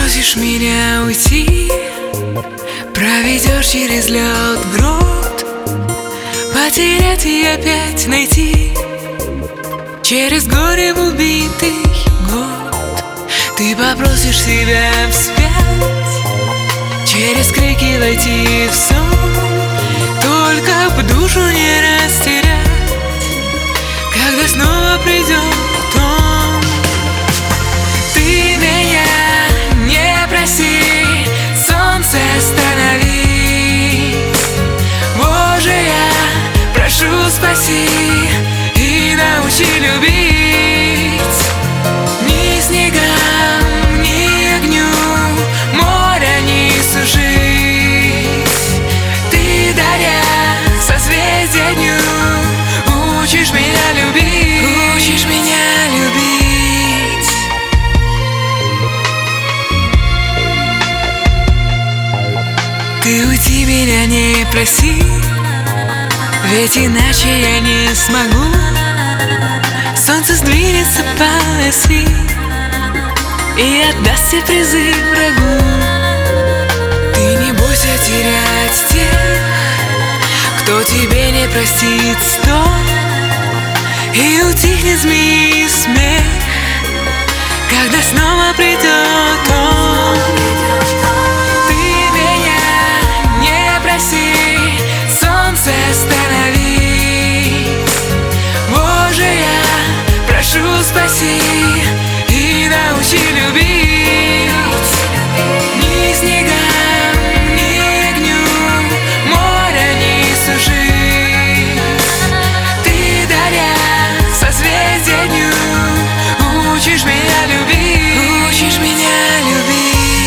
попросишь меня уйти, проведешь через лед грот, потерять и опять найти, через горе в убитый год. Ты попросишь себя вспять, через крики войти в сон, только б душу не растерять, когда снова придет он. Ты меня не проси, солнце, остановись. Боже, я прошу, спаси и научи любить. Ни снегам, ни огню моря не сужить. Ты, даря созвездия дню, учишь меня любить, учишь меня любить. Ты уйти меня не проси, ведь иначе я не смогу. Солнце сдвинется по оси и отдаст все призы врагу. Ты не бойся терять тех, кто тебе не простит стон, и утихнет змеи смех, когда снова придет он. Ты меня не проси, солнце, остановись. Боже, я прошу, спаси и научи любить. Ни снегам, ни огню моря не сужить. Ты, даря созвездия дню, учишь меня любить, учишь меня любить.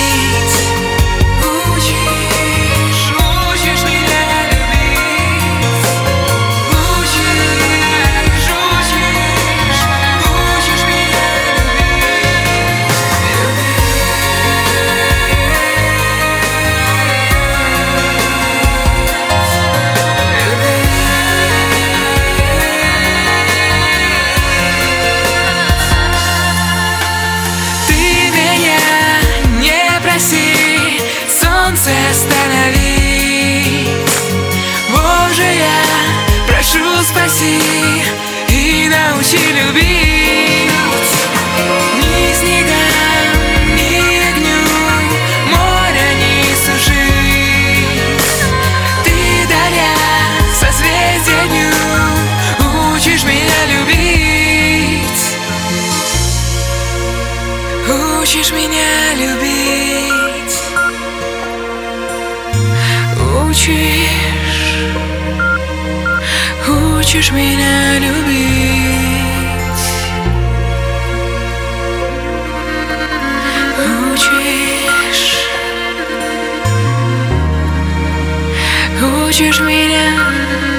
Солнце, остановись. Боже, я прошу, спаси и научи любить. Ни снегам, ни огню моря не сужить. Ты, даря созвездия дню, учишь меня любить, учишь меня любить. Учишь меня любить. Учишь меня